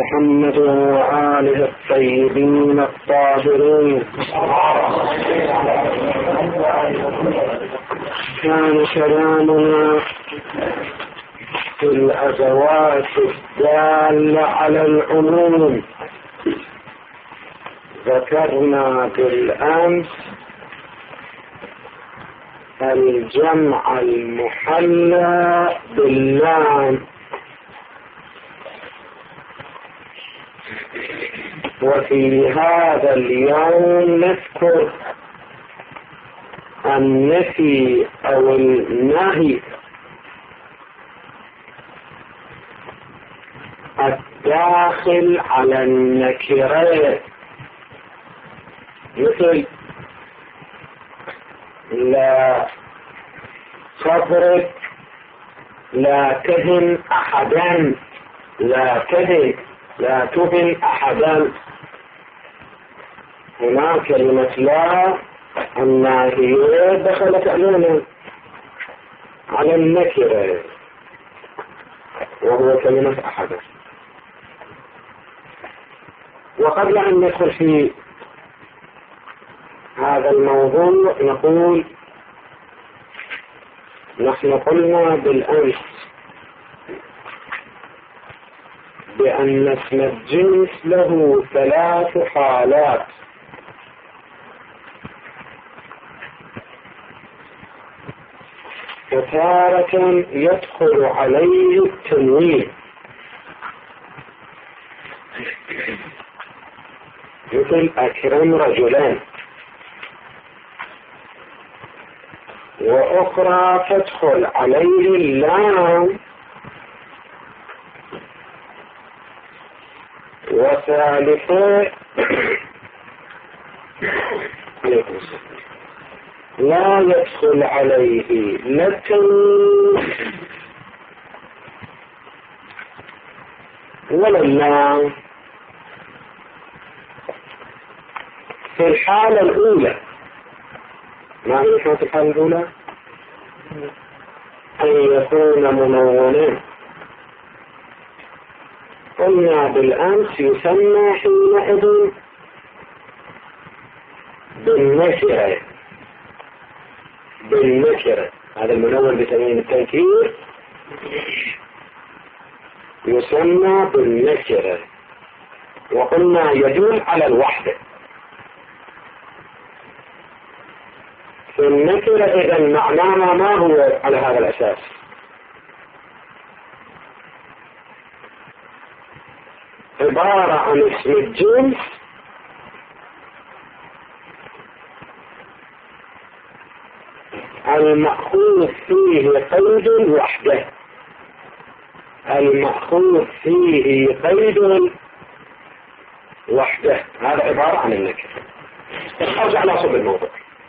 محمد وآله الطيبين الطاهرين. كان كلامنا في الأدوات الدالة على العموم. ذكرنا بالأمس الجمع المحلى باللام، وفي هذا اليوم نذكر النفي أو النهي الداخل على النكرات، مثل لا تضرب، لا تهن أحدا، لا تهن، لا تهن أحدا. هنا كلمة لا الناهية دخلت علينا على النكرة، وهو كلمة أحدا. وقبل أن ندخل في هذا الموضوع نقول نحن قلنا بالأمس بأن اسم الجنس له 3 حالات. فتارة يدخل عليه التنوين، مثل أكرم رجلان، وأخرى تدخل عليه اللام، وثالثة لا يدخل عليه لا التنوين ولا اللام. في الحالة الأولى، ما هي كانت الحالة الأولى؟ أن يكون منونا. قلنا بالأمس يسمى حينئذ بالنكرة. هذا المنون بتنوين التنكير يسمى بالنكرة، وقلنا يدل على الوحدة. في النكرة إذا معناها ما هو على هذا الأساس؟ عبارة عن اسم الجنس المأخوذ فيه قيد وحده، المأخوذ فيه قيد وحده، هذا عبارة عن النكرة. ارجع لأصل الموضوع.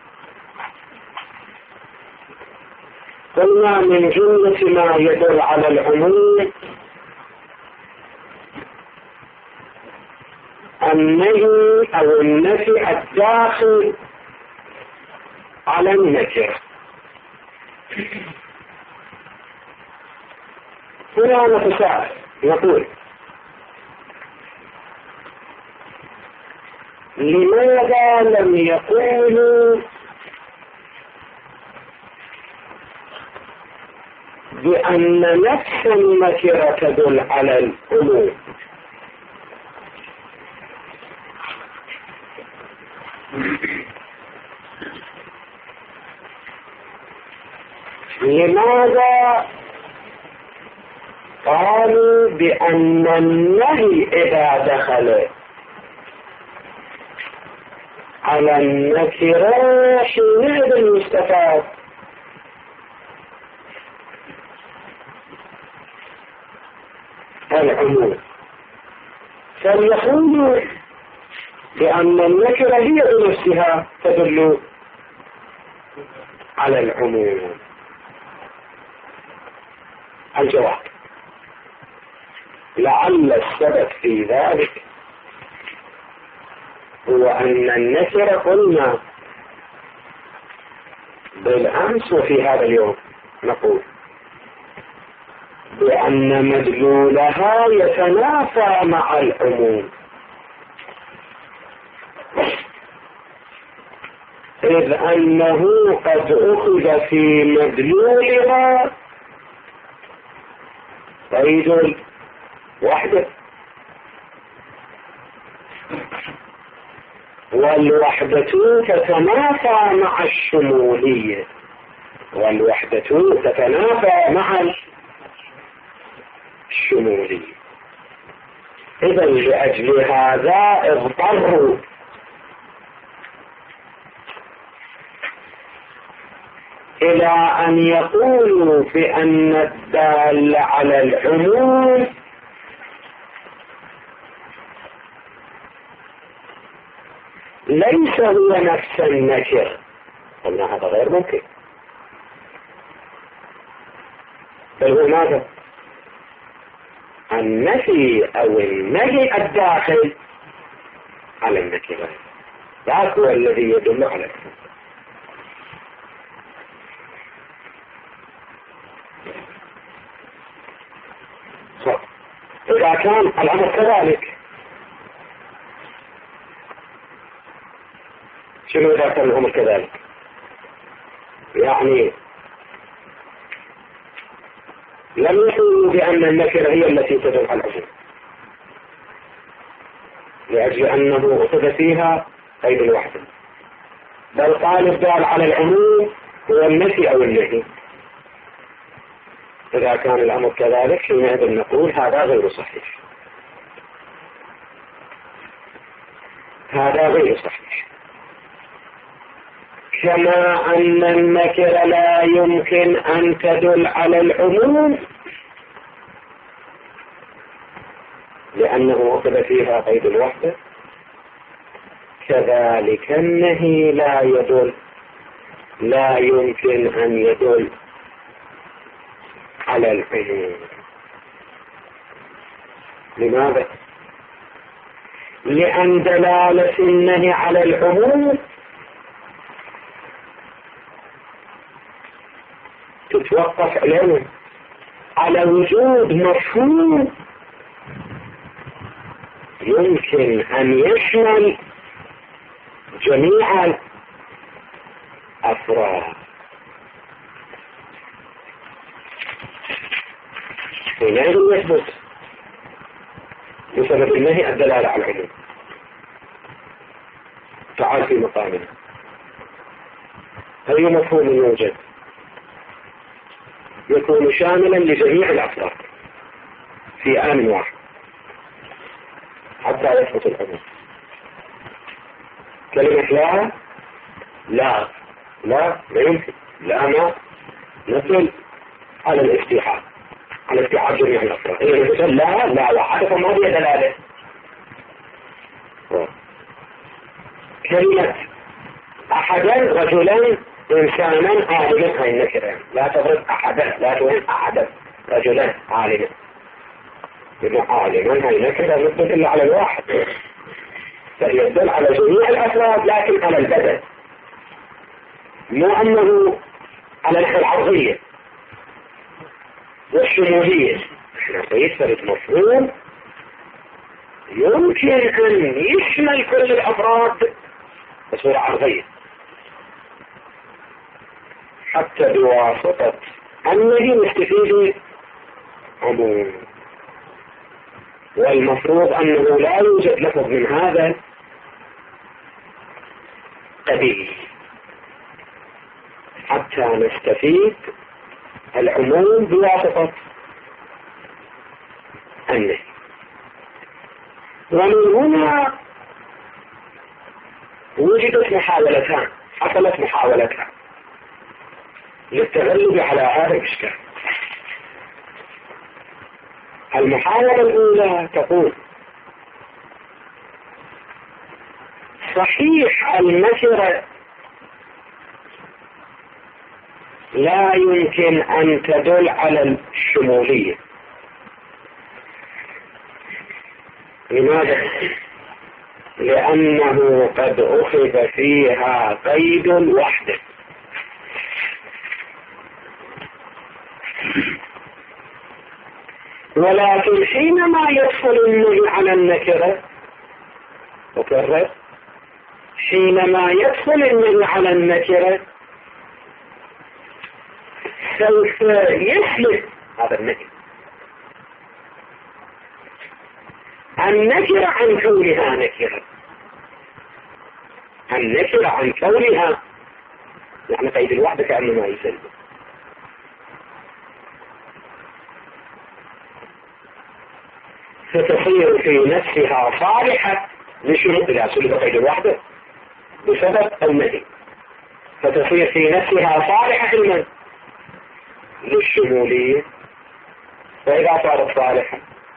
قلنا من جملة ما يدل على العموم النهي أو النفي الداخل على النكرة. هنا نتساءل نقول لماذا لم يقولوا بأن نفس النكرة تدل على العموم؟ لماذا قالوا بأن النهي إذا دخل على النكرة حينئذ يستفاد العموم؟ فليقولوا بأن النكرة هي بنفسها تدل على العموم. الجواب لعل السبب في ذلك هو أن النكرة قلنا بالأمس وفي هذا اليوم نقول بأن مدلولها يتنافى مع العموم، إذ أنه قد أخذ في مدلولها قيد وحده، والوحدة تتنافى مع الشمولية، والوحدة تتنافى مع الشمولية. إذا لأجل هذا اضطروا إلى أن يقولوا بأن الدال على العموم ليس هو نفس النكر. قلنا هذا غير ممكن، بل هو ماذا؟ النفي أو النهي الداخل على النكرة، ذاك هو الذي يدل على العموم. إذا كان الأمر كذلك، شنو إذا كان الأمر كذلك؟ يعني لم يقولوا بأن النكرة هي التي تدل على العموم، لأجل أنه أخذ فيها قيد الوحدة، بل قال الدال على العموم هو النفي أو النهي. إذا كان الأمر كذلك حينئذ نقول هذا غير صحيح، هذا غير صحيح. كما أن النكرة لا يمكن أن تدل على العموم لأنه أخذ فيها قيد الوحدة، كذلك النهي لا يمكن أن يدل على العموم. لماذا؟ لأن دلالة النهي على العموم تتوقف على وجود مفهوم يمكن أن يشمل جميع الأفراد. حينئذ يثبت بسبب النهي الدلالة على العموم. تعال في مقامنا، أي مفهوم يوجد يكون شاملا لجميع الأفراد في آن واحد حتى يثبت العموم. كلمة لا يمكن، لا ما نصل على الاستيحاب، على استيعاب جميع الأفراد. إذا مثل لا وحدة ما هي دلالة. كلمة أحدا رجلا إنسانا عالما هاي النكرة، لا تضرب أحدا، لا تقول أحدا رجلا عالما، لأن عالما هاي النكرة يدل إلا على الواحد، فيدل على جميع الأفراد لكن على البدن، مو أنه على العرضية والشمولية. احنا سيثبت مفهوم يمكن أن يشمل كل الأفراد بصورة عرضية حتى بواسطة النهي نستفيد عموم. والمفروض أنه لا يوجد لفظ من هذا قبيل حتى نستفيد العموم بواسطة النهي. ومن هنا وجدت محاولتان، حصلت محاولتان للتغلب على هذا الإشكال. المحاولة الأولى تقول صحيح النكرة لا يمكن أن تدل على الشمولية. لماذا؟ لأنه قد أخذ فيها قيد وحده، ولكن حينما يدخل النهي على النكرة، أكرر، حينما يدخل النهي على النكرة سوف يسلب هذا النهي النكرة عن كونها نكرة، النكرة عن كونها، يعني قيد الوحدة كأنه ما يسلب. فتصير في نفسها صالحة لشنو؟ إذا سلب قيد الوحدة بسبب النهي، فتصير في نفسها صالحة لمن؟ للشمولية. فإذا صارت صالحة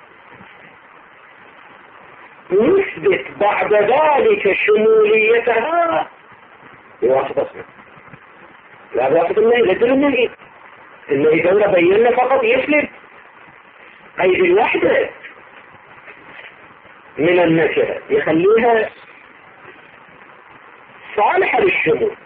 نثبت بعد ذلك شموليتها بواسطة اسمه، لا بواسطة النهي. لدل النهي دولة بينا فقط يسلب قيد الوحدة من النكرة، يخليها صالحة للشمول.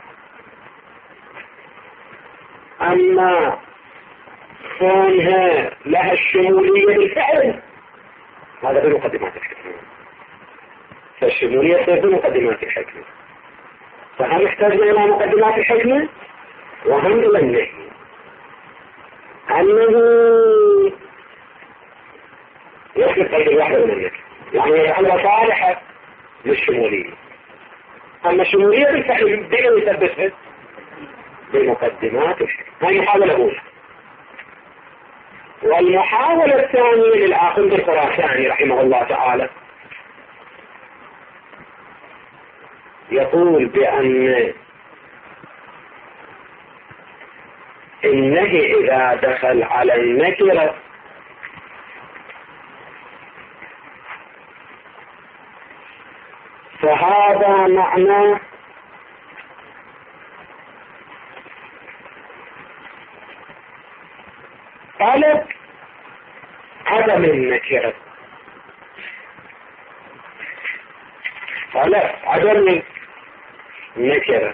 أما كونها لها الشمولية بالفعل هذا بمقدمات الحكمة، فالشمولية تصير بمقدمات الحكمة، فهم يحتاجنا إلى مقدمات الحكمة وهم إلى النهي أنه يسلب قيد الوحدة من النكرة، يعني يجعلها صالحة للشمولية. أما الشمولية بالفعل بدأ يثبتها بمقدمات الحكمة. هاي محاولة أولى. والمحاولة الثانية للآخر الخراساني رحمه الله تعالى يقول بأن النهي إذا دخل على النكرة فهذا معناه طلب عدم النكرة، طلب عدم النكرة.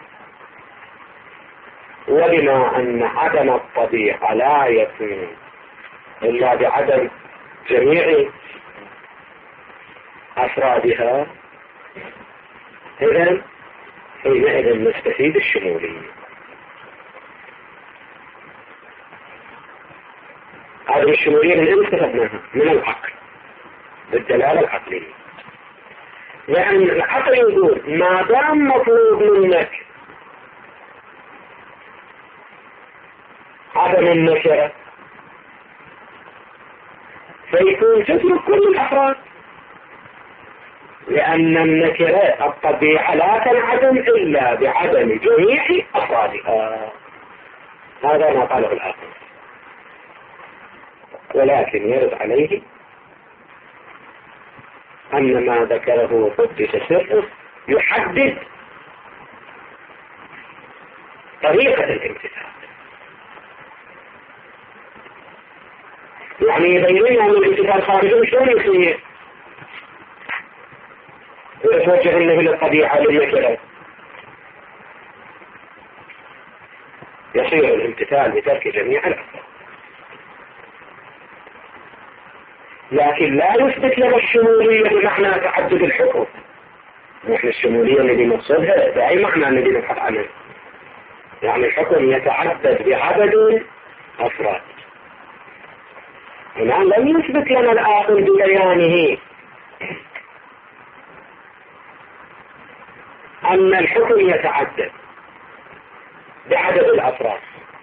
وبما أن عدم الطبيعة لا يكون إلا بعدم جميع أفرادها، إذن حينئذ نستفيد الشمولية. هذه الشمولية من أين استفدناها؟ من العقل، بالدلالة العقلية. لأن العقل يقول ما دام مطلوب منك عدم النكرة فيكون تترك كل الأفراد، لأن النكرة الطبيعة لا تنعدم إلا بعدم جميع أفرادها. هذا ما قاله الآخر. ولكن يرد عليه أن ما ذكره قدس سره يحدد طريقة الامتثال، يعني يبين لنا أن الامتثال خارجي شلون يصير ويتوجه النبي للطبيعة للنكرة. يصير الامتثال بترك جميع الأفراد، لكن لا يثبت لنا الشمولية بمعنى تعدد الحكم. نحن الشمولية الذي نقصدها بأي معنى الذي نبحث عنه؟ يعني الحكم يتعدد بعدد أفراد. هنا لم يثبت لنا الآخر ببيانه أن الحكم يتعدد بعدد الأفراد،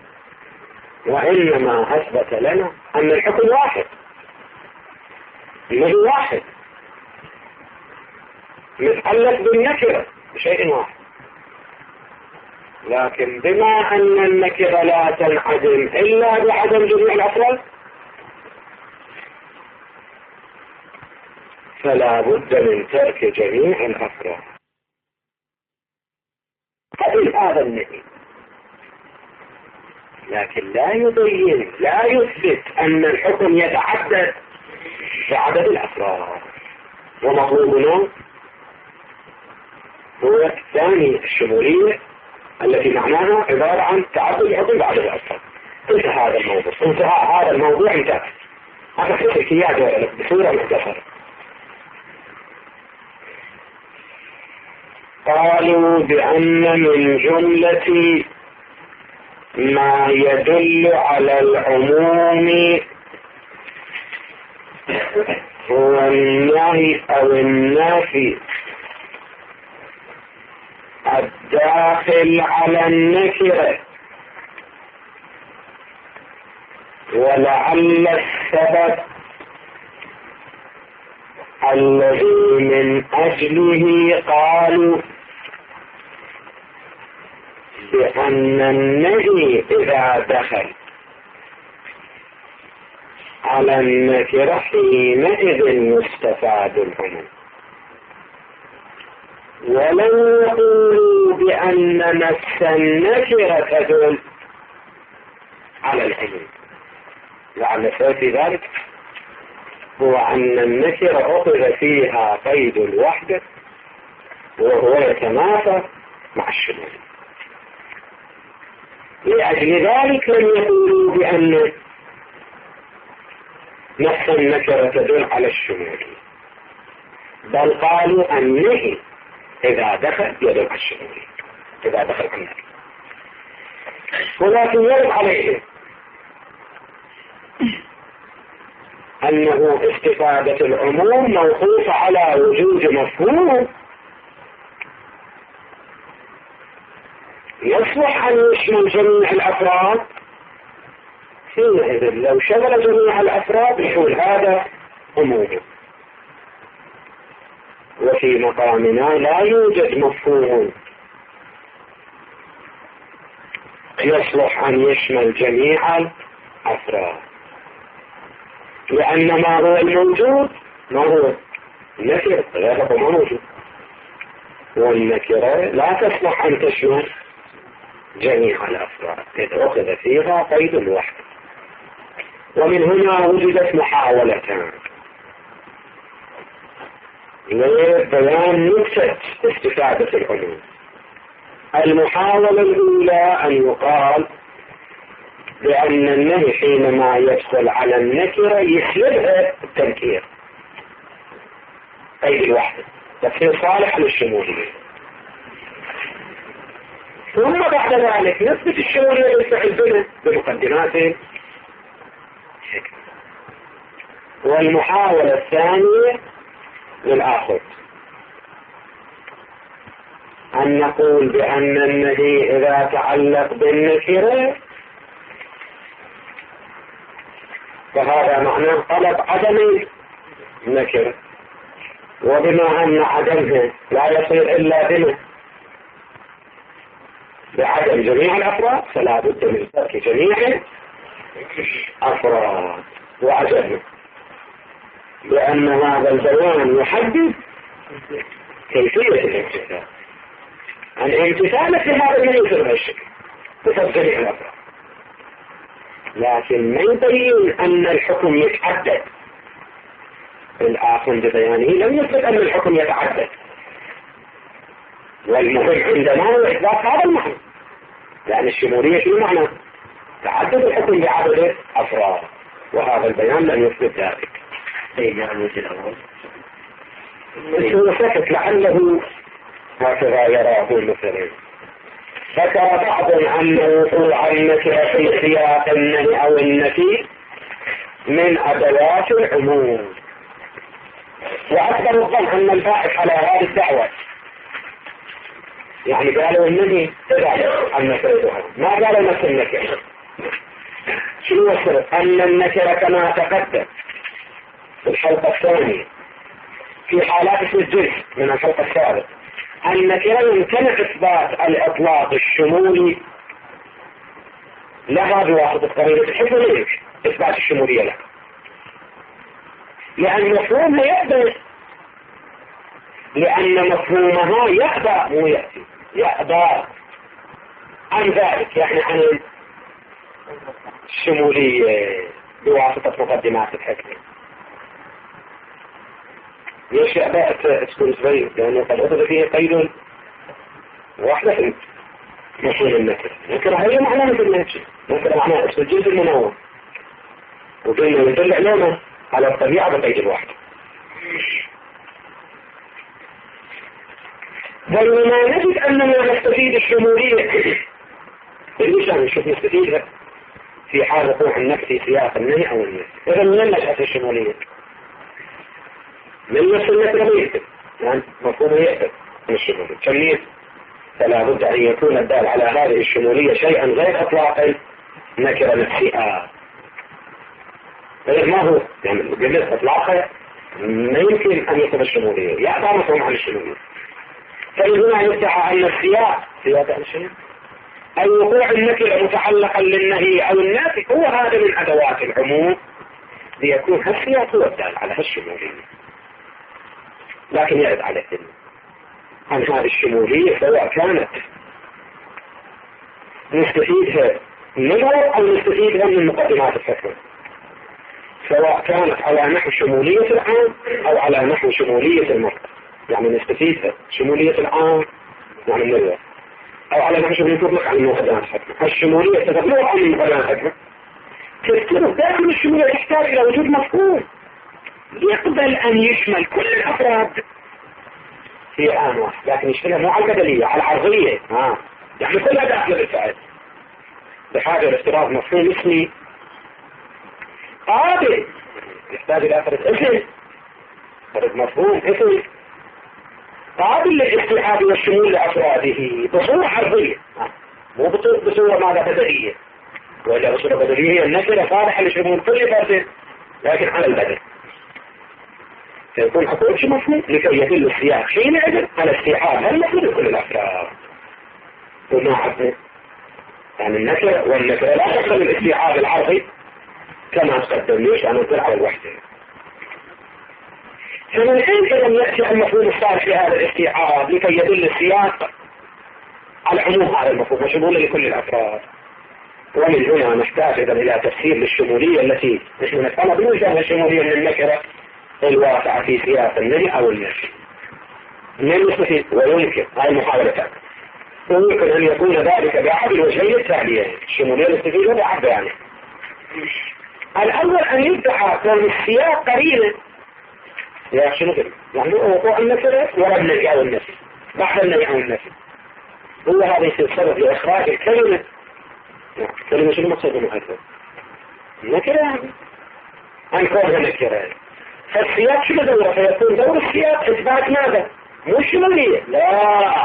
وإنما أثبت لنا أن الحكم واحد، الذي واحد متعلق بالنكرة بشيء واحد. لكن بما أن النكرة لا تنعدم إلا بعدم جميع الأفراد فلا بد من ترك جميع الأفراد. هذا النهي، لكن لا يبين، لا يثبت أن الحكم يتعدد بعدد الأفراد. ومطلوبنا هو الثاني الشمولية التي معناها عبارة عن تعدد الحكم بعدد الأفراد. انتهى هذا الموضوع، انتهى. هذا حكايات بصورة مختصرة. قالوا بأن من جملة ما يدل على العموم هو النهي أو النافي الداخل على النكرة، ولعل السبب الذي من أجله قالوا بأن النهي إذا دخل على النكرة حينئذ يستفاد العموم، ولن يقولوا بأن نفس النكرة تدل على العموم. لعل سبب في ذلك هو أن النكرة أخذ فيها قيد الوحدة وهو يتنافى مع الشمول، لأجل ذلك لم يقولوا بأن نفس النكرة تدل على الشمول، بل قالوا النهي إذا دخل يدل على الشمول إذا دخل على النكرة. ولكن يرد عليه أنه استفادة العموم موقوفة على وجود مفهوم يصلح أن يشمل جميع الأفراد، حينئذ لو شمل جميع الأفراد يقول هذا عموم. وفي مقامنا لا يوجد مفهوم يصلح أن يشمل جميع الأفراد، لأن ما هو الموجود ما هو النكرة غيره ما موجود، والنكرة لا تصلح أن تشمل جميع الأفراد إذ أخذ فيها قيد الوحدة. ومن هنا وجدت محاولتان لبيان نكتة استفادة العلوم. المحاولة الأولى أن يقال بأن النهي حينما يدخل على النكرة يسلبها التنكير قيد الوحدة تصير صالح للشمولية، ثم بعد ذلك نثبت الشمولية للفعل بمقدمات. والمحاولة الثانية للآخر أن نقول بأن النهي إذا تعلق بالنكرة فهذا معناه طلب عدم النكرة، وبما أن عدمها لا يصير إلا بما بعدم جميع الأفراد فلا بد من ترك جميع الأفراد وعدمه، لأن هذا البيان يحدد كيفية الامتثال. الامتثال في هذا الذي يصير بهالشكل بسبب جميع الأفراد، لكن ما يبين أن الحكم يتعدد. الآخر ببيانه لم يثبت أن الحكم يتعدد، والمهم عندنا هو إثبات هذا المعنى، لأن الشمولية شو معنى؟ تعدد الحكم بعدد أفراد، وهذا البيان لم يثبت ذلك. يعني الأول هو سكت لعله هكذا يراه المثلين. ذكر بعض أن وقوع النكرة في سياق النهي أو النفي من أدوات العموم، وأكثر الظن أن الباحث على هذه الدعوة يعني قالوا النهي تدعي النكرة، ما قالوا نفس النكرة. شنو السبب؟ أن النكرة كما تقدم في الحلقة الثانية في حالات اسم الجنس من الحلقة السابقة، النكرة يمكن إثبات الإطلاق الشمولي لها بواسطة قرينة الحكم ليش إثبات الشمولية لها، لأن مفهومها يأبى، لأن مفهومها يأبى مو يأتي يأبى عن ذلك، يعني عن الشمولية بواسطة مقدمات الحكم. ليش يأبى تكون صغير؟ لأنه قد أخذ فيه قيد واحدة في مفهوم النكرة. النكرة هي معنى مثل النكرة، النكرة معنى اسم الجنس المنوع، وقلنا يدل علينا على الطبيعة بقيد الواحد. بينما نجد أننا نستفيد الشمولية بالنسبة نشوف نستفيدها في حال وقوع النفس في سياق النهي أو النهي. إذا من نشأت الشمولية؟ من نفس النكرة يعني مفهوم يأتي من الشمولية كمية، فلا بد أن يكون الدال على هذه الشمولية شيئا غير إطلاق نكرة نفسها. غير ما هو يعني جميع إطلاقها ما يمكن أن يكون الشمولية يعطى مفهوم عن الشمولية. فإذا يدعى أن السياق الشيء أي وقوع النكرة متعلقا للنهي أو النافي هو هذا من أدوات العموم ليكون السياق هو الدال على الشمولية. لكن يرد على الدين عن هذه الشمولية سواء كانت نستفيدها نظر أو نستفيدها من مقدمات الحكمة، سواء كانت على نحو شمولية العام أو على نحو شمولية المرء، يعني نستفيدها شمولية العام يعني النظر، أو على نحو شمولية المرء عن مقدمات الحكمة. الشمولية تتبلغ عن مقدمات الحكمة تذكر داخل الشمولية تحتاج إلى وجود مفهوم يقبل أن يشمل كل الأفراد في آن واحد، لكن يشملها مو على البدلية على العرضية يعني كلها داخل بالفعل بحاجة لافتراض مفهوم اسمي قابل يحتاج إلى أفراد اسم فرد مفهوم اسم قابل للاستيعاب والشمول لأفراده بصورة عرضية مو بصورة ماذا بدلية، وإلا بصورة بدلية هي النكرة صالحة لشمول كل فرد لكن على البدل، فيكون أقول شو مفهوم لكي يدل السياق حينئذ على استيعاب هل يكون كل الأفراد وما عدنا يعني النكرة والنكرة لا تقبل الاستيعاب العرضي كما تقدم ليش أنا أقول على الوحدة. فمن حين لم يأتي المفهوم الصالح لهذا الاستيعاب لكي يدل السياق على عموم هذا المفهوم وشموله لكل الأفراد، ومن هنا نحتاج إلى تفسير للشمولية التي نحن نفهمها بوجه الشمولية من النكرة الواقعة في سياق النهي أو النفي. من يستفيد ويمكن هاي المحاولتان ويمكن أن يكون ذلك بأحد الوجهين التاليين الشمولية الاستفيدة بأحد يعني الأول أن يدعى كون السياق قريبا يا شنو كده يعني وقوع النكرة ولا النهي أو النفي بعد النهي أو النفي هو هذا يصير سبب لإخراج الكلمة. كلمة شنو مقصود من هذا النكرة يعني أن كونها نكرة، فالسياق شنو دوره؟ فيكون دور السياق إثبات ماذا؟ مو الشمولية، لا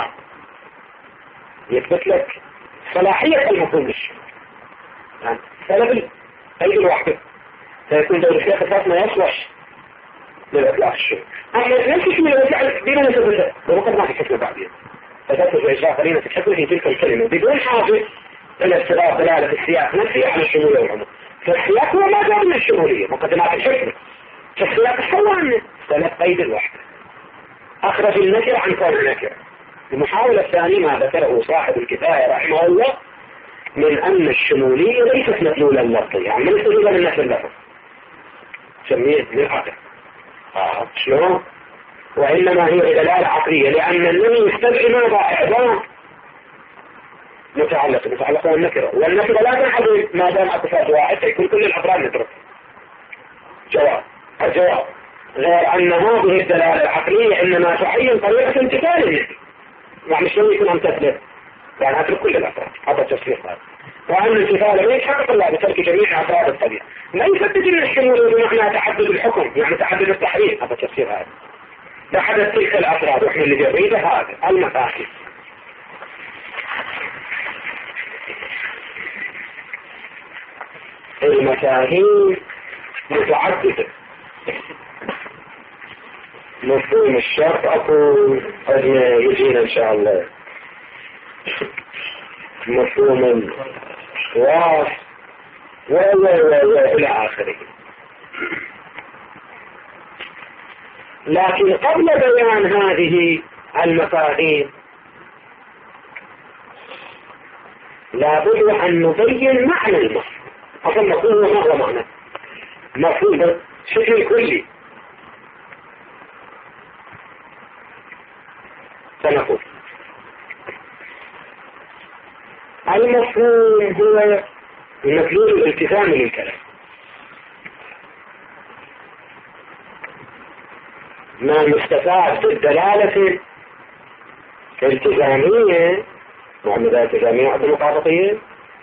يثبت لك صلاحية المفهوم للشمول يعني سبب أي الوحدة، فيكون دور السياق إثبات ما يصلح للإطلاق الشمول. أما نفس الشمول يرجع بما نثبته وقد ما تكتب بعدين فتثبت إجراء قرينة تكتب في تلك الكلمة بدون حاجة إلى استغراق دلالة السياق نفسه على الشمولية والعموم. فالسياق هو ما جاء من الشمولية مقدمات الحكمة، فالسياق استوى عنه سنة قيد الوحدة أخرج النكرة عن كون النكرة. المحاولة الثانية ما ذكره صاحب الكفاية رحمه الله من أن الشمولية ليست مدلولا لفظيا يعني ليست مدلولا من نفس اللفظ سميه بالعقل شلون؟ وإنما هي دلالة عقلية لأن النهي يستدعي ماذا؟ إعدام متعلق بالنكرة، والنكرة لا تنحضر ما دام أكفاد واحد يكون كل الأفراد نترك. الجواب غير أن هذه الدلالة العقلية إنما تعين طريقة امتثال النهي يعني شو يكون أن تثبت يعني أترك كل الأفراد هذا التصريح هذا، وأن الامتثال لا يتحقق إلا بترك جميع أفراد الطبيعة لا يثبت أن الشمول بمعنى تعدد الحكم يعني تعدد التحريم هذا التصريح هذا لحدث تلك الأفراد وإحنا اللي جريده هذا المفاهيم. المفاهيم متعددة مفهوم الشرط أقول يجينا إن شاء الله مفهوم الواس إلى آخره. لكن قبل بيان هذه المفاهيم لابد أن نبين معنى المفهوم. أصلا المفهوم ما هو معنى مفهوم شكل كلي سنقول المفهوم هو مفهوم الالتزام للكلام ما يستفاد بالدلالة الالتزامية، معاملة التزامية عند المطابقية،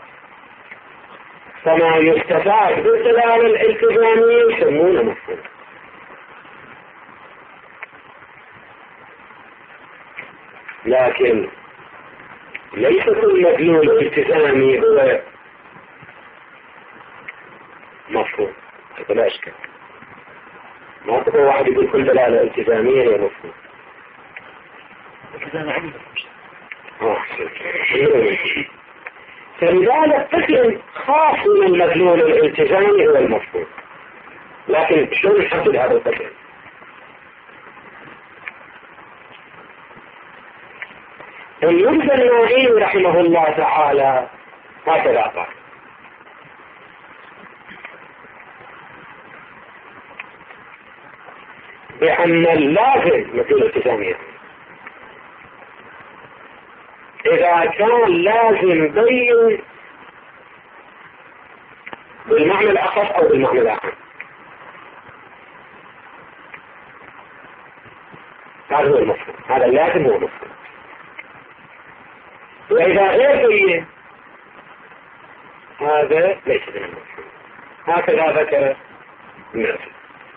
فما يستفاد بالدلالة الالتزامية يسمونه مفهوم. لكن ليس كل مدلول التزامي هو مفهوم، بلا اشكال. ما تقول واحد يقول كل دلالة التزامية هي مفهوم. التزام عمل. فلذلك قسم خاص من المدلول الالتزامي هو المفهوم. لكن شلون نحدد هذا القسم؟ المرسى النائي رحمه الله تعالى هكذا قال: بأن اللازم مثل الالتزامية إذا كان لازم بين بالمعنى الأخص أو بالمعنى الأعم، هذا هو المفهوم، هذا اللازم هو المفهوم. وإذا غير بين هذا ليس من المفهوم. هكذا ذكر الناس.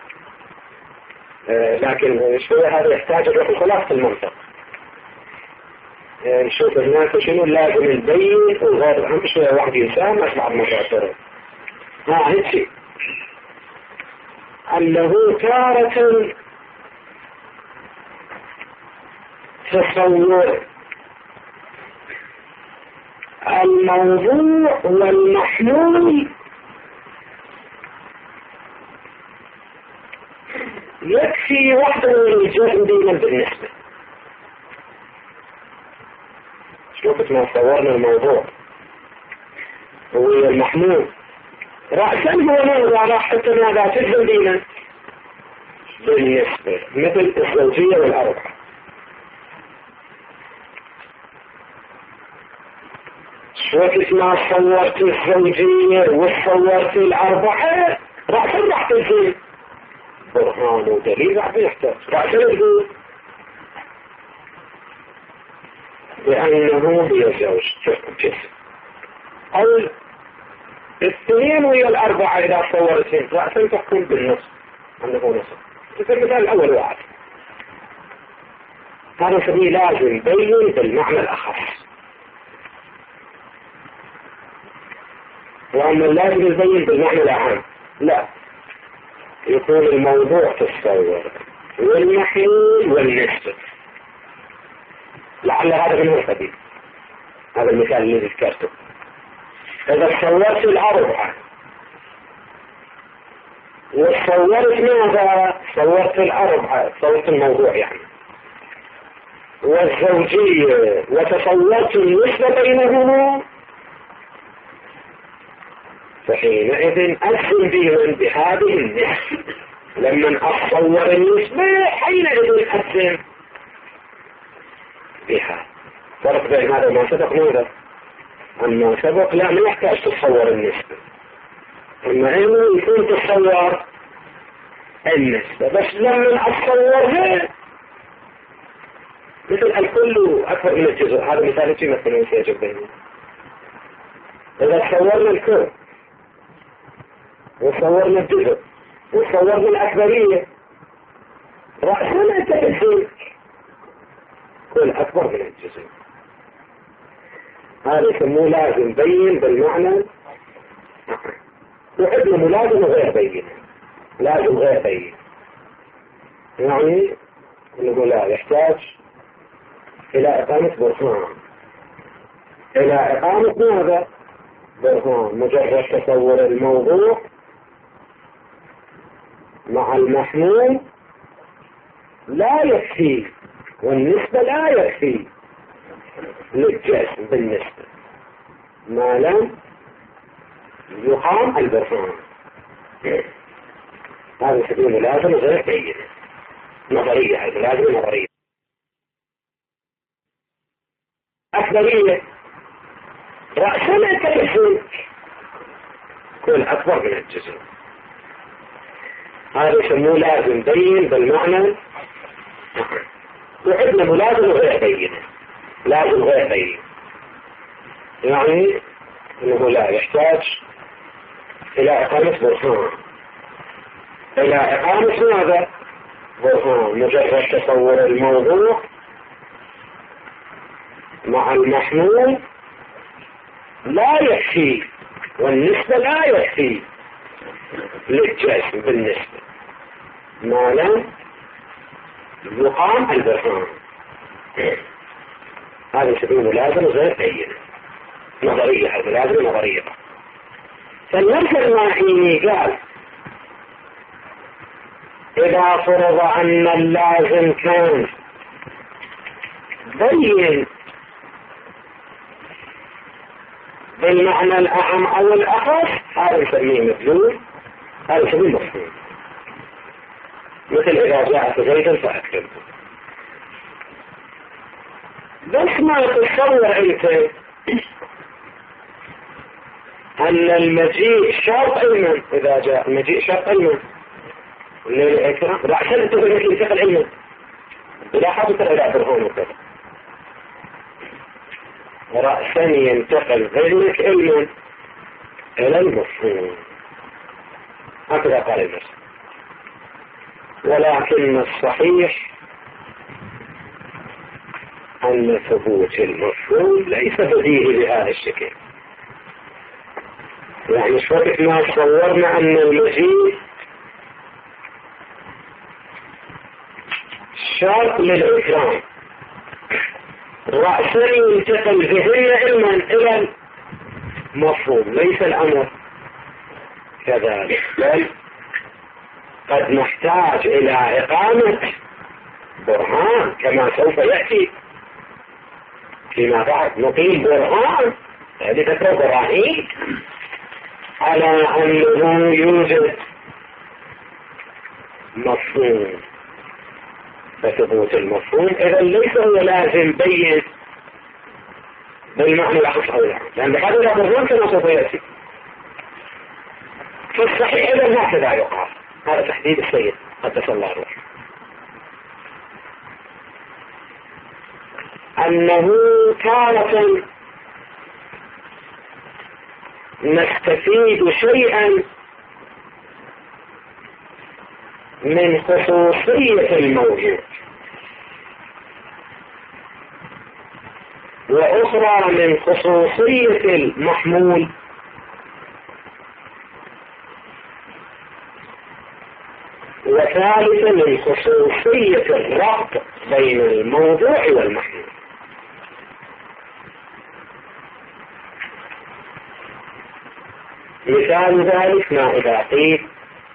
لكن شوية هذا يحتاج إلى خلاصة المنطق. نشوف الناس شنو لازم البين وغير العام. شوية واحد يسام أسمع المفاصرة. هيك أنه تارة تصور الموضوع والمحمول يكفي وحده من الجسم دينا بالنسبة. شوفت ما صورنا الموضوع هو المحمول رأسا هو موضوع راح حتى ماذا تجزم دينا بالنسبة، مثل الزوجية والأربعة. شوفت ما صورت الزوجية وصورت الأربعة رأسا راح تجزم برهان ودليل راح يحتاج رأسا يقول لأنه هي زوج جسم أو الاثنين ويا الأربعة إذا صورتين رأسا تحكم بالنص أنه نص. المثال الأول واحد هذا سبيل لازم بين بالمعنى الأخص، وأما اللازم يبين بالمعنى الأعم لا، يكون الموضوع تصور والمحمول والنسبة. لعل هذا من السبيل، هذا المثال الذي ذكرته. إذا صورت الأربعة وصورت ماذا؟ صورت الأربعة، صورت الموضوع يعني، والزوجية وتصورت النسبة بينهما، فحينئذ أجزم بهم بهذه النسبة. لما أصور النسبة حينئذ أجزم بها. فرق بين هذا ما سبق ماذا؟ أما سبق لا ما يحتاج تصور النسبة، أما إنه يكون تصور النسبة بس لما أصورها مثل الكل أكثر من الجزء. هذا مثال مثلا سيجب بينه. إذا صورنا الكل وصورنا الجزء وصورنا الأكبرية رأسنا تجزء كل أكبر من الجزء. هذا يسموه لازم بين بالمعنى، وعندنا ملازم غير بين. لازم غير بين يعني نقول لا يحتاج إلى إقامة برهان، إلى إقامة ماذا؟ برهان. مجرد تصور الموضوع مع المحمول لا يكفي، والنسبة لا يكفي للجسم بالنسبة ما لم يقام البرهان. هذا سبيل لازم غير بين نظرية. هذا لازم نظرية أكبرية رأسنا كالجزء كل أكبر من الجزء. هذا يسموه لازم بين بالمعنى وعندنا ملازم غير بينة، لازم غير بينة، يعني أنه لا يحتاج إلى إقامة برهان، إلى إقامة ماذا؟ برهان. مجرد تصور الموضوع مع المحمول لا يكفي، والنسبة لا يكفي للجسم بالنسبة ما لم يقام البرهان. هذا يسمونه لازم غير بينة، نظرية، هذا لازم نظرية. فالمركز الماحيني قال إذا فرض أن اللازم كان بين بالمعنى الأعم أو الأخص، هذا نسميه مدلول، هذا نسميه مفهوم. مثل إذا جاءت زيدا فأكتب. بس ما تتصور أنت أن المجيء شرط علما، إذا جاء المجيء شرط علما رأسا تقول لك ينتقل علما بلا حاجة إلى برهان وكذا، رأسا ينتقل علمك علما إلى المفهوم، هكذا قال المسلم. ولكن الصحيح أن ثبوت المفهوم ليس بديهي بهذا الشكل. يعني شوفت ما تصورنا أن المجيء شرط للإكرام، رأسا ينتقل ذهنيا علما إلى المفهوم، ليس الأمر كذلك، بل قد نحتاج إلى إقامة برهان كما سوف يأتي فيما بعد. نقيم برهان، هذه فكرة براهين على أنه يوجد مفهوم، فثبوت المفهوم إذا ليس هو لازم بين بالمعنى الأخص أو العام، لأن هذا لا برهان كما سوف يأتي. فالصحيح إذا هكذا يقال، هذا تحديد السيد قدس الله روحه، أنه تارة نستفيد شيئا من خصوصية الموجود، وأخرى من خصوصية المحمول، وثالثا من خصوصية الربط بين الموضوع والمحمول. مثال ذلك ما إذا قيل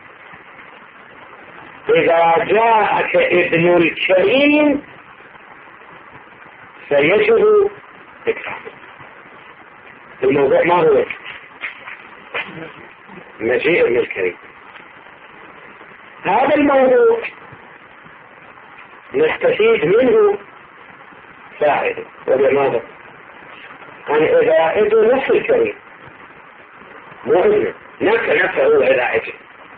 إذا جاءك ابن الكريم فيجب إكرامه. الموضوع ما هو مجيء ابن الكريم، هذا الموضوع نستفيد منه فائدة. وبماذا؟ أن إذا ابن نفس الكريم مو ابنه نفسه هو إذا أجل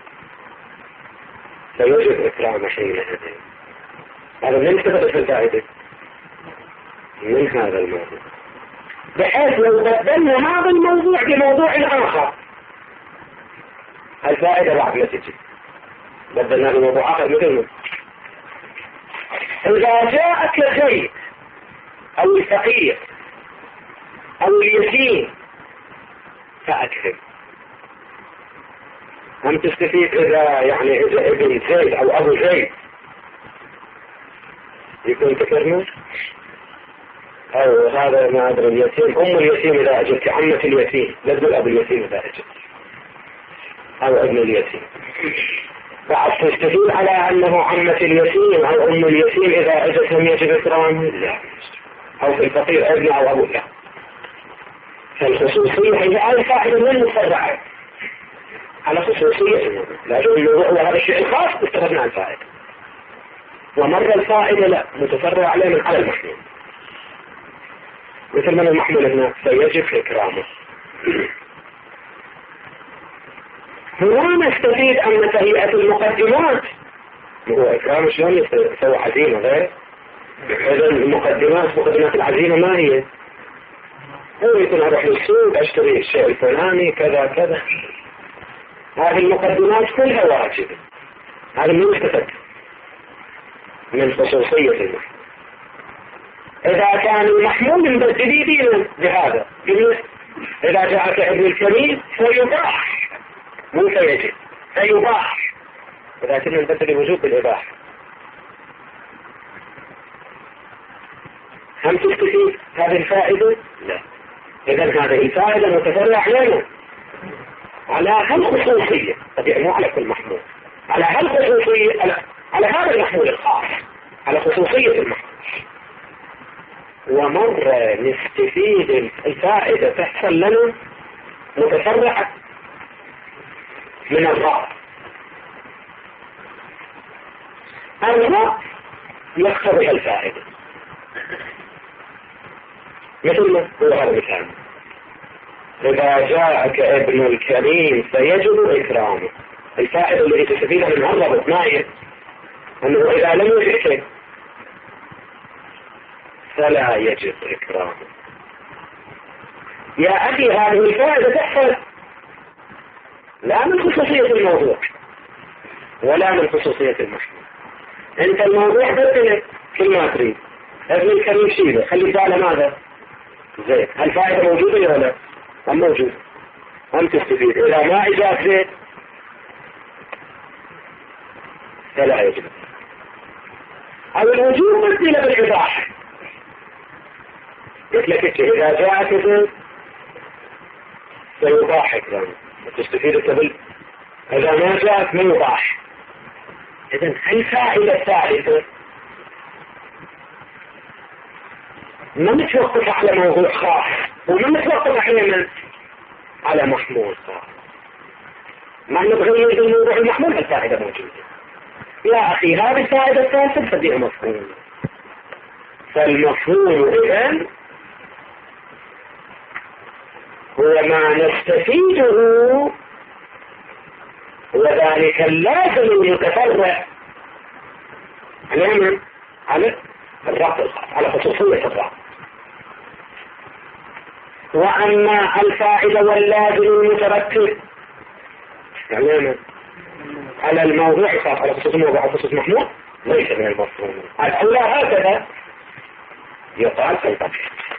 فيجب إكرام حينئذ. هذا من سبب الفائدة من هذا الموضوع، بحيث لو بدلنا هذا الموضوع بموضوع آخر الفائدة بعد ما تجي بدلنا بموضوع آخر. مثل إذا جاءك زيد أو الفقير أو اليتيم فأكرم. هم تستفيد إذا يعني إذا ابن زيد أو أبو زيد يكون تكرمه، أو هذا ما أدري اليتيم أم اليتيم إذا أجلت، عمة اليتيم لا تقول أبو اليتيم إذا أجلت، أو ابن اليتيم. بعد تستفيد على أنه عمة اليتيم أو أم اليتيم إذا أجلتهم يجب إكرامه، لا. أو في الفقير ابن أو أبو، لا. فالخصوصية هي الفائدة من المفرعة على خصوصية، لكن الموضوع هو هذا الشيء الخاص استفدنا عن الفائدة، ومرة الفائدة لا متفرع عليه من على المحمول، مثل من المحمول هنا فيجب إكرامه. هنا نستفيد أن تهيئة المقدمات هو إكرام شلون يسوي عزيمة غير إذا مقدمات العزيمة ما هي؟ هو يكون أروح للسوق أشتري الشيء الفلاني كذا كذا. هذه المقدمات كلها واجبة. هذا من يستفاد من خصوصية المحمول. إذا كان المحمول مبدلي دينا بهذا، إذا جاءك ابن الكريم فيباح مو فيجب، فيباح، ولكن نبدل وجوب بالإباحة. هم تستفيد هذه الفائدة؟ لا. إذن هذه الفائدة متفرع لنا على هالخصوصية، طبيعي مو على كل محمول، على هالخصوصية، على هذا المحمول الخاص، على خصوصية المحمول. ومرة نستفيد الفائدة تحصل لنا متفرعة من الرأي. الرأي يقتضي الفائدة، مثل ما هو هذا المثال: إذا جاءك ابن الكريم فيجب إكرامه. الفائدة التي تستفيدها من هالربط ما هي؟ أنه إذا لم يجئك فلا يجب إكرامه. يا أخي هذه الفائدة تحصل لا من خصوصية الموضوع ولا من خصوصية المحمول. أنت الموضوع بدلك كل ما تريد، ابن الكريم شيبه خلي باله ماذا؟ زيت. الفائدة موجودة ولا لا؟ هم موجودة، هم تستفيد. إذا ما إجاك زيت فلا يجب. أو الوجود بدل بالإباحة. قلت لك إذا جاءك زيت فيباح إكرامه وتستفيد التبل. إذا ما جاءك من يباح. إذن الفائدة الثالثة ما متوقف على موضوع خاص وما متوقف أحيانا على محمول خاص. ما نتغير الموضوع المحمول الفائدة موجودة. يا أخي هذه الفائدة الثالثة فديها مفهوم. فالمفهوم إذن هو ما نستفيده، وذلك اللازم المتفرع على الرأي، على خصوصية الرأي. وأما الفائدة واللازم المترتب يعني على الموضوع الخاص، على خصوص الموضوع وخصوص محمول، ليس من المفهوم. الأولى هكذا يقال في البحث.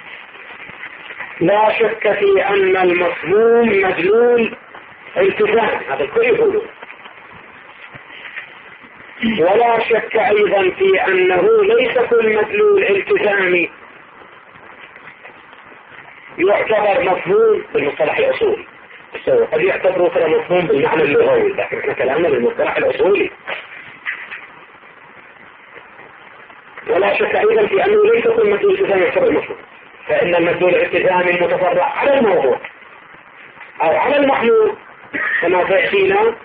لا شك في أن المفهوم مدلول التزام، هذا الكل يقوله. ولا شك أيضا في أنه ليس كل مدلول التزامي يعتبر مفهوم بالمصطلح الأصولي. قد يعتبروا كلا مفهوم بالمعنى اللغوي، لكن احنا كلامنا بالمصطلح الأصولي. ولا شك أيضا في أنه ليس كل مدلول التزامي يعتبر مفهوم، فإن المدلول الالتزامي المتفرع على الموضوع أو على المحمول كما سيأتينا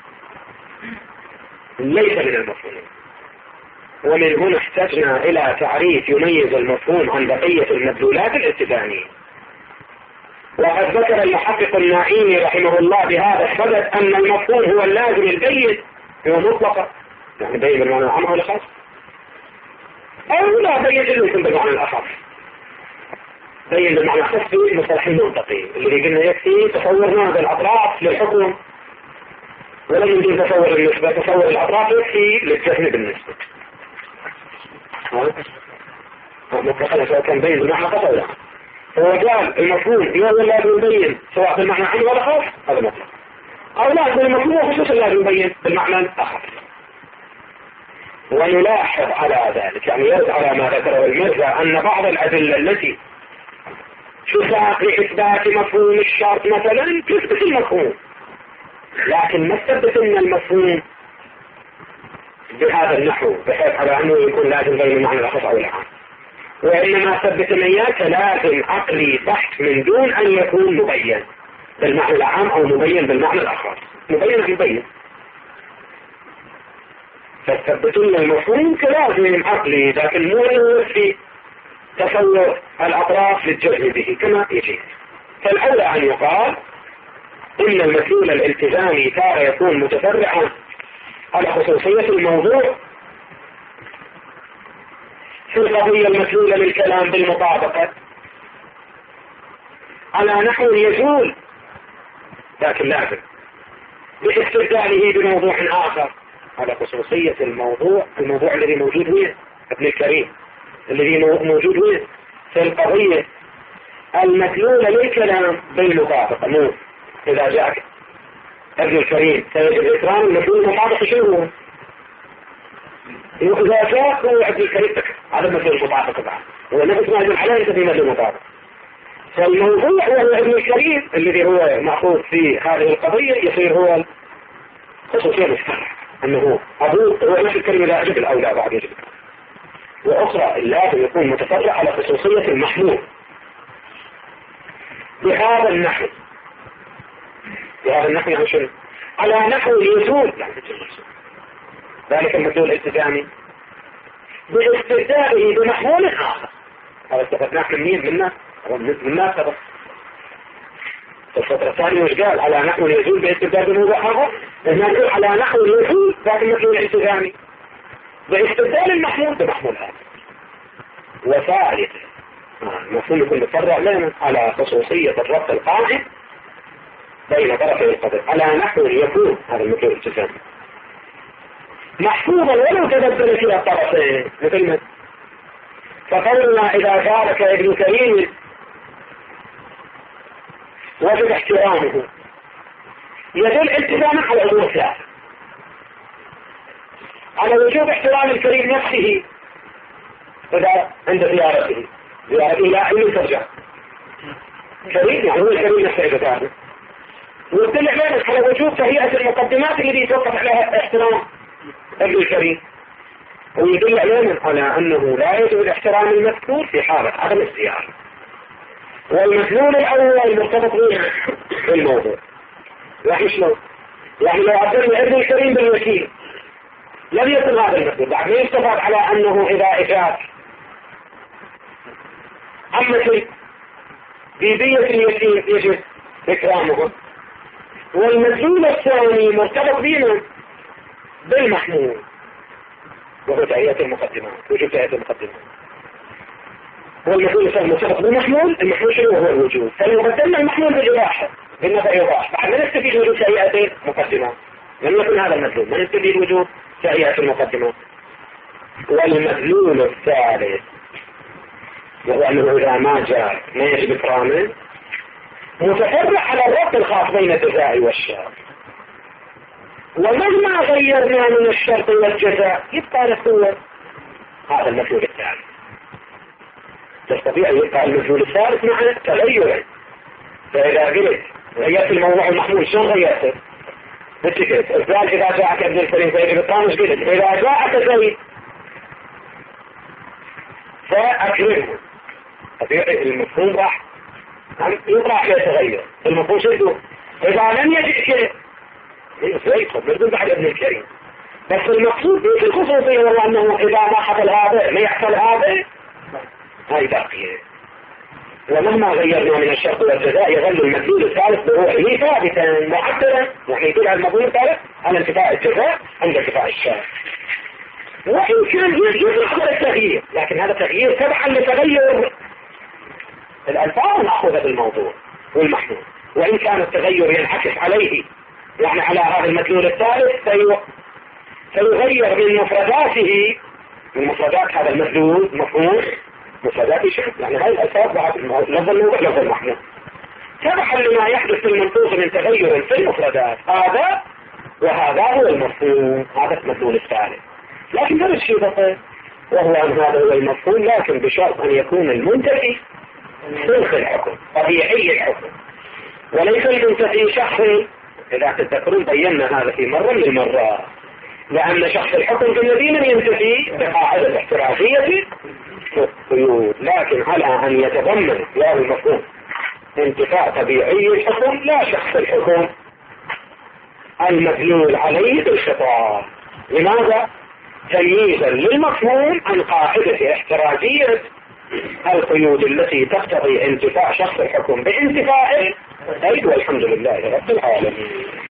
ليس من المفهوم. ومن هنا احتجنا إلى تعريف يميز المفهوم عن بقية المدلولات الالتزامية. وقد ذكر المحقق النعيمي رحمه الله بهذا السبب أن المفهوم هو اللازم البين، هو مطلقة يعني بين بالمعنى العام أو الخاص، أو لا بين إلا يكون بالمعنى الأخص. بين بالمعنى الخاص في مصطلح المنطقي اللي قلنا يكفي تصورنا هذا الأطراف للحكم، ولم يمكن تصور النسبة. تصور الأطراف يكفي للجسم بالنسبة. مطلقا سواء كان بين بالمعنى الخاص أو لا. هو قال المفهوم هو لازم يبين سواء بالمعنى عام ولا خاص، هذا مطلق. أو لا المفهوم خصوصا لازم يبين بالمعنى الأخص. ونلاحظ على ذلك يعني يرد على ما ذكره المرجع أن بعض الأدلة التي تساق لإثبات مفهوم الشرط مثلا تثبت المفهوم، لكن ما تثبت أن المفهوم بهذا النحو بحيث على أنه يكون لازم بين المعنى الأخص أو العام، وإنما ثبت من إياك لازم عقلي بحث من دون أن يكون مبين بالمعنى العام أو مبين بالمعنى الآخر. مبين مبين، فثبتون المفهوم كلازم عقلي، لكن مو أنه في تصور الأطراف للجهل به كما يجي. فالأولى أن يقال إن المدلول الالتزامي تارة يكون متفرعا على خصوصية الموضوع، في القضية المسؤولة للكلام بالمطابقة على نحو يزول، لكن لازم باستبداله بموضوع آخر على خصوصية الموضوع الذي موجود وين ابن الكريم، الذي موجود وين في القضية المسؤولة للكلام بالمطابقة. مو إذا جاءك ابن الكريم سيجب إكرام المسؤول المطابقة شنو هو؟ إذا جاء هو ابن الكريم هذا مسؤول المطابقة بعد هو نفس ما يدل عليه أنت في مسؤول المطابقة. فالموضوع هو ابن الكريم الذي هو مأخوذ في هذه القضية يصير هو خصوصية مشتركة أنه أبوه هو ابن الكريم لا يجب الأولى بعد يجب، وأخرى لازم يكون متفرع على خصوصية المحمول بهذا النحو يعني شنو؟ على نحو يزول يعني ذلك المدلول الالتزامي باستبداله بمحمول آخر. هذا استفدناه من مين؟ منا سبق الفترة الثانية وش قال؟ على نحو يزول باستبدال بموضوع آخر. لأنه يقول على نحو يزول ذات المدلول الالتزامي باستبدال المحمول بمحمول آخر. وثالث المفهوم يكون متفرع لنا على خصوصية الربط القائم بين طرفي القدر على نحو يكون هذا المدلول الالتزامي محفوظا ولو تبدل فيها الطرفين مثل ما فقولنا إذا شارك ابن كريم وجد احترامه يدل التزاما على الأمور الثلاثة على وجوب احترام الكريم نفسه إذا عند زيارته لا علم ترجع كريم يعني هو الكريم نفسه إذا ويدل على وجوب تهيئة المقدمات التي يتوقف عليها احترام ابن الكريم، ويدل على أنه لا يجب الاحترام المذكور في حالة عدم الزيارة. والمدلول الأول مرتبط بالموضوع يعني شلون؟ يعني لو عبدنا ابن الكريم بالوكيل لم يكن هذا المدلول بعد ما يستفاد على أنه إذا إفاد أما شيء بيبية اليتيم يجب إكرامه. والمدلول الثاني مرتبط بنا بالمحمول وهو تهيئة المقدمات وجود تهيئة المقدمات. والمحمول الثاني مرتبط بالمحمول. المحمول شنو هو الوجود؟ فلو قدمنا المحمول بالإباحة بالنفع إباحة بعد ما نستفيد وجود تهيئة المقدمات لم يكن هذا المدلول ما نستفيد وجود تهيئة المقدمات. والمدلول الثالث وهو أنه إذا ما جاء ما يجب إكرامه متفرع على الربط الخاص بين الجزاء والشرط. ومهما غيرنا من الشرط والجزاء يبقى نفسه هذا المدلول الثالث. تستطيع يبقى المدلول الثالث مع تغيره. فإذا قلت غيرت الموضوع المحمول شلون غيرته؟ بالتكت الزال إذا جاءك ابن الكريم فيجب الطامش قلت إذا جاءك زيد فأكرمه. المفهوم راح يطرح يتغير. المفهوم شده إذا لم يجئ شيء زيد نقول بعد ابن الكريم. بس المقصود في الخصوصية والله أنه إذا ما حصل هذا ما يحصل هذا هاي باقية. ومهما غيرنا من الشرط والجزاء يظل المدلول الثالث بروحه ثابتا معدلا يعني يدل على المدلول الثالث على انتفاء الجزاء عند انتفاء الشرط. وإن كان يطلق على التغيير لكن هذا التغيير تبعا لتغير الألفاظ المأخوذة بالموضوع والمحمول. وإن كان التغير ينعكس عليه يعني على هذا المدلول الثالث سيغير من مفرداته من مفردات هذا المدلول مفهوم مفردات شيء يعني هاي الألفاظ بعد لفظ الموضوع لفظ المحمول تبعا لما يحدث في المنطوق من تغير في المفردات هذا وهذا هو المفهوم. هذا المدلول الثالث لكن هذا الشيء بطيء وهو أن هذا هو المفهوم لكن بشرط أن يكون المنتفي صنف الحكم طبيعي الحكم وليس المنتفي شخصي. إذا تذكرون بينا هذا في مرة من المرات لأن شخص الحكم في المدينة ينتفي بقاعدة الاحترازية القيود لكن على أن يتضمن هذا المفهوم انتفاع طبيعي الحكم لا شخص الحكم المدلول عليه بالخطاب. لماذا؟ تمييزا للمفهوم عن قاعدة احترازية القيود التي تقتضي انتفاع شخص الحكم بانتفاعه. والحمد لله رب العالمين.